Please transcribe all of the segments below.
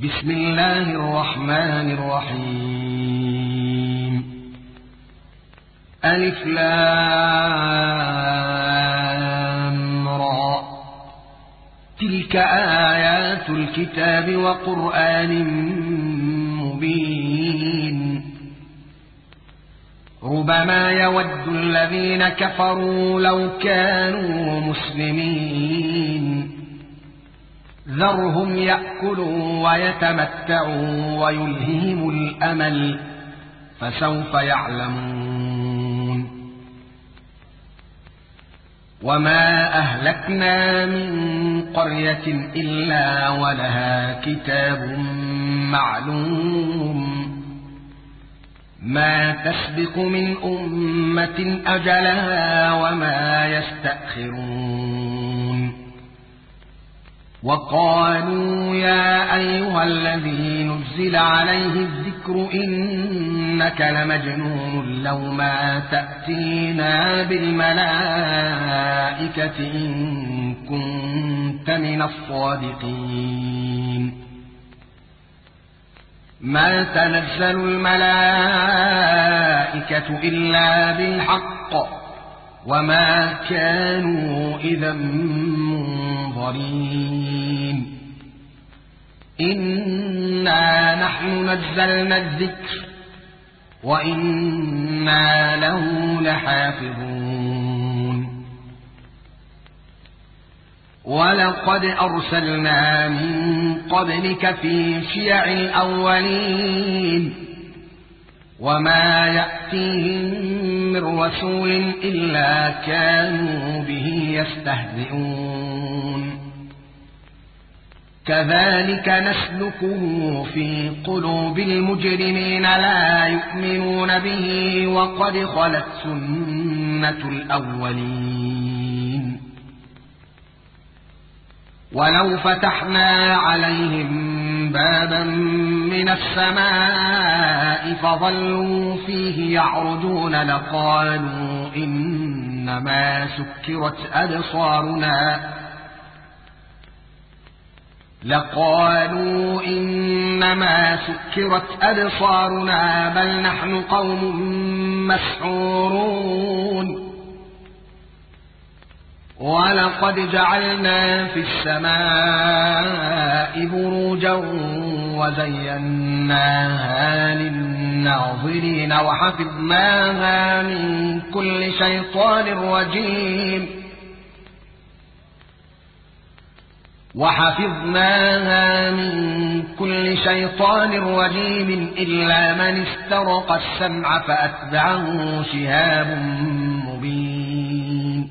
بسم الله الرحمن الرحيم. ألف لام را. تلك آيات الكتاب وقرآن مبين. ربما يود الذين كفروا لو كانوا مسلمين. ذرهم يأكلوا ويتمتعوا ويلههم الأمل فسوف يعلمون. وما أهلكنا من قرية إلا ولها كتاب معلوم ما تسبق من أمة أجلها وما يستأخرون. وقالوا يا أيها الذي نزل عليه الذكر إنك لمجنون لو ما تأتينا بالملائكة إن كنت من الصادقين. ما تنزل الملائكة إلا بالحق وما كانوا إذا منظرين. إنا نحن نزلنا الذكر وإنا له لحافظون. ولقد أرسلنا من قبلك في شيع الأولين وما يأتيهم من رسول إلا كانوا به يستهزئون. كذلك نسلكه في قلوب المجرمين لا يؤمنون به وقد خلت سنة الأولين. ولو فتحنا عليهم بابا من السماء فظلوا فيه يعرجون لقالوا إنما سكرت أبصارنا بل نحن قوم مسحورون. ولقد جعلنا في السماء بروجا وزيناها للناظرين وحفظناها من كل شيطان رجيم إلا من استرق السمع فأتبعه شهاب مبين.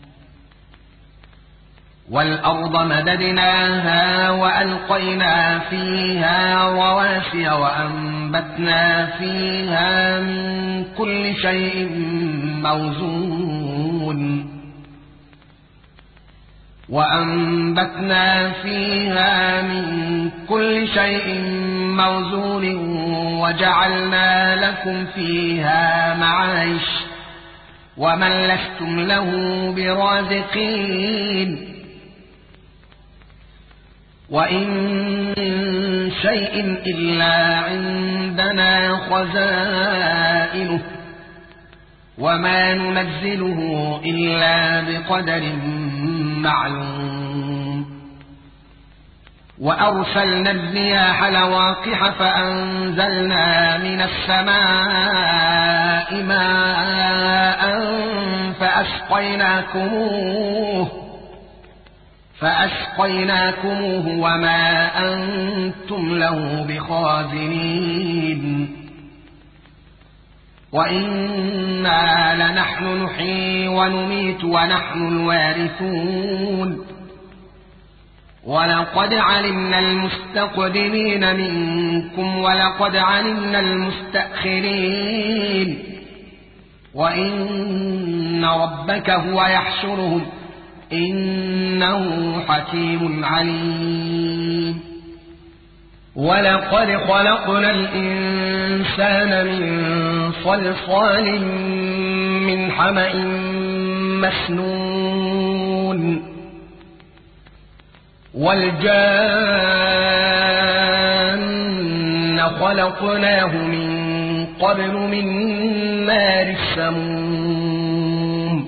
والأرض مددناها وألقينا فيها رواسي وأنبتنا فيها من كل شيء موزون وجعلنا لكم فيها معايش ومن لستم له برازقين. وإن من شيء إلا عندنا خزائنه وما ننزله إلا بقدر معلوم. وأرسلنا الرياح لواقح فأنزلنا من السماء ماء فأسقيناكموه وما أنتم له بخازنين. وإنا لنحن نحيي ونميت ونحن الوارثون. ولقد علمنا المستقدمين منكم ولقد علمنا المستأخرين. وإن ربك هو يحشرهم إنه حكيم عليم. ولقد خلقنا الإنسان من صلصال من حمأ مسنون. والجان خلقناه من قبل من نار السموم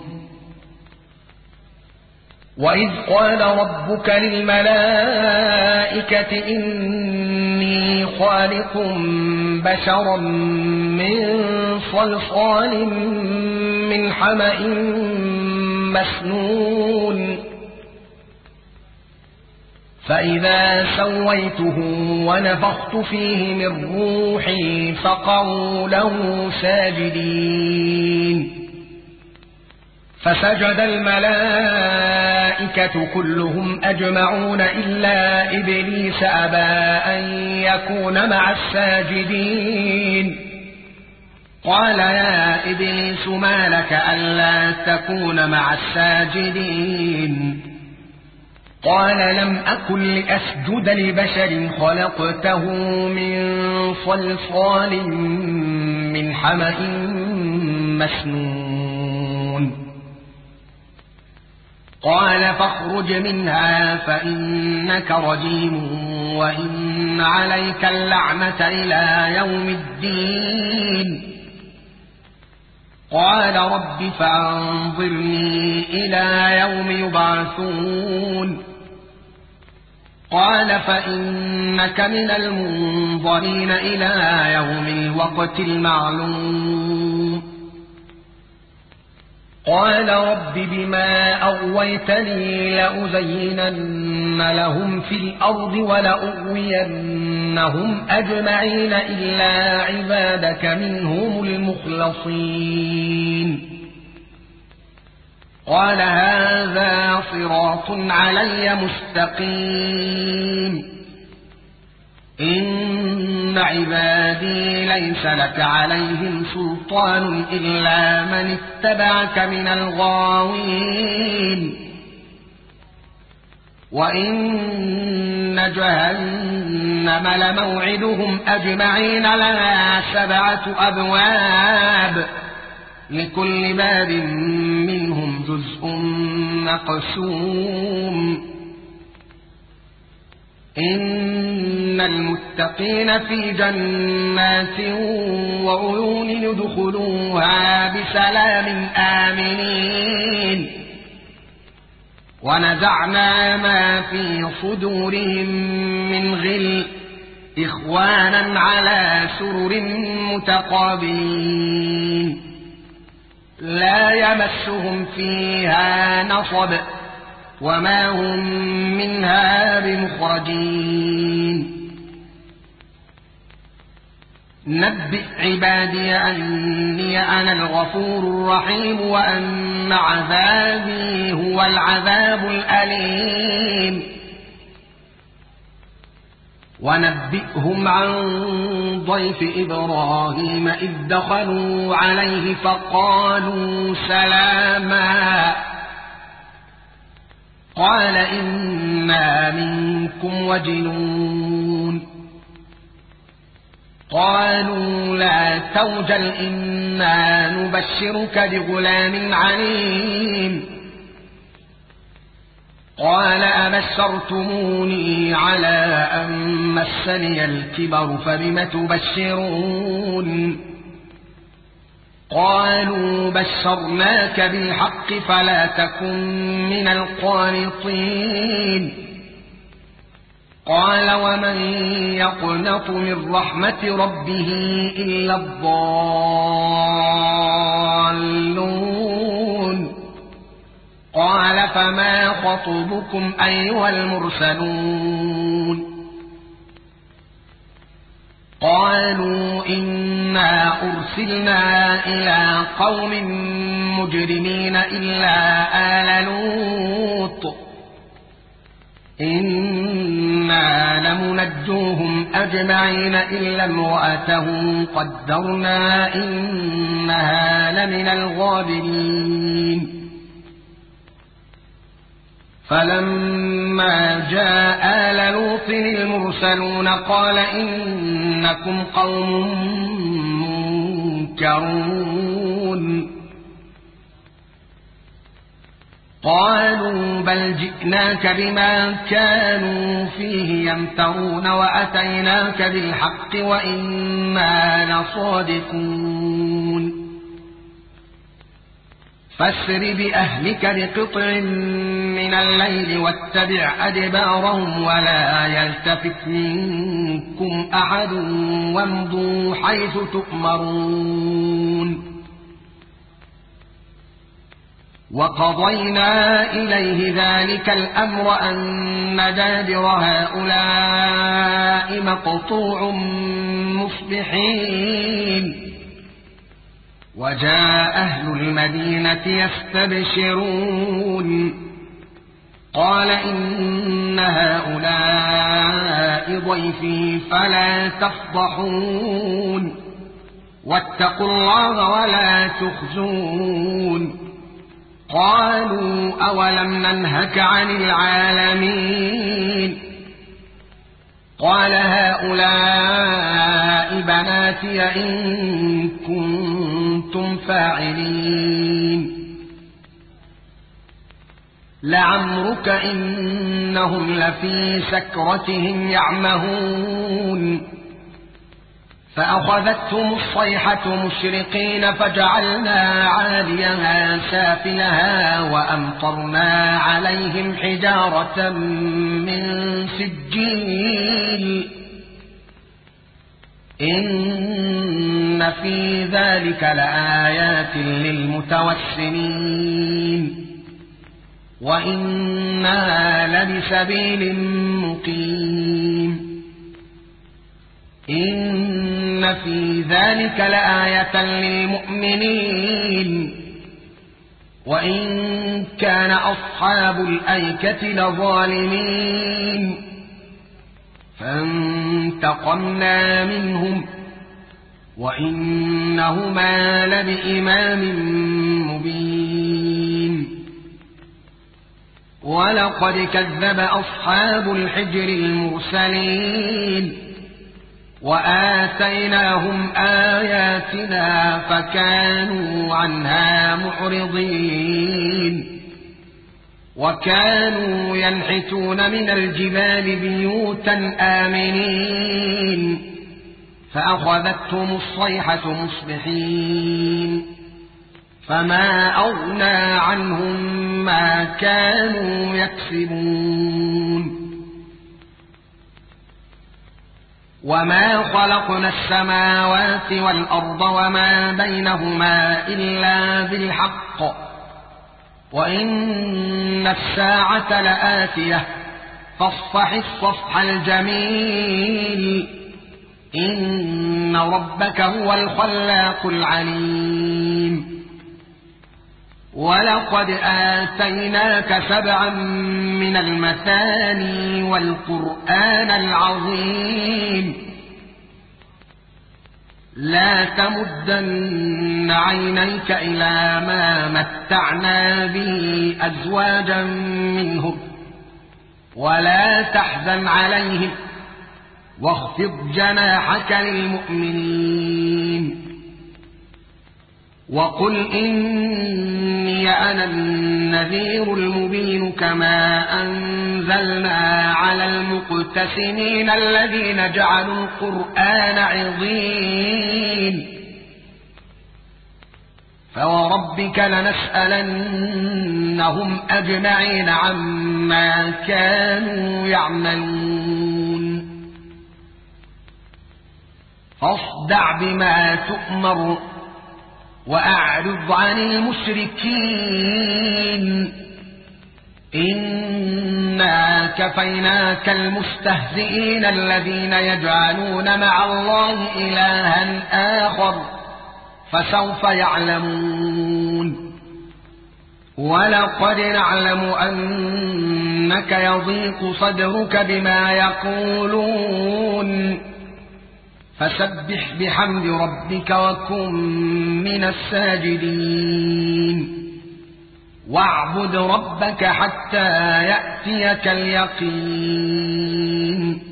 وإذ قال ربك للملائكة إني خالق بشرا من صلصال من حمأ مسنون فإذا سويته ونفخت فيه من روحي فقعوا له ساجدين فسجد الملائكة كلهم أجمعون إلا إبليس أبى أن يكون مع الساجدين قال يا إبليس ما لك ألا تكون مع الساجدين قال لم أكن لأسجد لبشر خلقته من صلصال من حمأ مسنون قال فاخرج منها فإنك رجيم وإن عليك اللعنة إلى يوم الدين قال رب فأنظرني إلى يوم يبعثون قال فإنك من المنظرين إلى يوم الوقت المعلوم قال رب بما أغويتني لأزينن لهم في الأرض ولأغوينهم أجمعين إلا عبادك منهم المخلصين قال هذا صراط علي مستقيم إن عبادي ليس لك عليهم سلطان إلا من اتبعك من الغاوين وإن جهنم لموعدهم أجمعين لها 7 أبواب لكل باب منهم جزء مقسوم إن المتقين في جنات وعيون يدخلوها بسلام آمنين ونزعنا ما في صدورهم من غل إخوانا على سرر متقابلين لا يمسهم فيها نصب وما هم منها بمخرجين نبئ عبادي أني أنا الغفور الرحيم وأن عذابي هو العذاب الأليم ونبئهم عن ضيف إبراهيم إذ دخلوا عليه فقالوا سلاما قال إنا منكم وجلون قالوا لا توجل إنا نبشرك بغلام عليم قال أبشرتموني على أن مسني الكبر فبم تبشرون قالوا بشرناك بالحق فلا تكن من القانطين قال ومن يقنط من رحمة ربه إلا الضالون قال فما خطبكم أيها المرسلون قالوا إنا أرسلنا إلى قوم مجرمين إلا آل لوط إنا لمنجوهم أجمعين إلا امرأته قدرنا إنها لمن الغابرين فلما جاء آل لوط المرسلون قال إنكم قوم منكرون قالوا بل جئناك بما كانوا فيه يمترون وأتيناك بالحق وإنا لصادقون فاسر بأهلك بقطع من الليل واتبع أدبارهم ولا يلتفت منكم أحد وامضوا حيث تؤمرون وقضينا إليه ذلك الأمر أن دابر هؤلاء مقطوع مصبحين وجاء أهل المدينة يستبشرون قال إن هؤلاء ضيفي فلا تفضحون واتقوا الله ولا تخزون قالوا أولم ننهك عن العالمين قال هؤلاء بناتي إن كنتم فاعلين لعمرك إنهم لفي سكرتهم يعمهون فأخذتهم الصيحة مشرقين فجعلنا عاليها سافلها وأمطرنا عليهم حجارة من سجيل إن في ذلك لآيات للمتوسمين وإنا لبسبيل مقيم إن في ذلك لآية للمؤمنين وإن كان أصحاب الأيكة لظالمين فانتقمنا منهم وإنهما لبإمام مبين ولقد كذب أصحاب الحجر المرسلين وآتيناهم آياتنا فكانوا عنها معرضين وكانوا ينحتون من الجبال بيوتا آمنين فأخذتهم الصيحة مصبحين فما أغنى عنهم ما كانوا يكسبون وما خلقنا السماوات والأرض وما بينهما إلا بالحق وإن الساعة لآتية فاصفح الصفح الجميل إن ربك هو الخلاق العليم ولقد آتيناك 7 من المثاني والقرآن العظيم لا تمدن عينيك إلى ما متعنا به أزواجا منهم ولا تحزن عليهم واخفض جناحك للمؤمنين وقل إني أنا النذير المبين كما أنزلنا على المقتسمين الذين جعلوا القرآن عظيم فوربك لنسألنهم أجمعين عما كانوا يعملون فاصدع بما تؤمر وأعرض عن المشركين إنا كفيناك المستهزئين الذين يجعلون مع الله إلها آخر فسوف يعلمون ولقد نعلم أنك يضيق صدرك بما يقولون فسبح بحمد ربك وكن من الساجدين واعبد ربك حتى يأتيك اليقين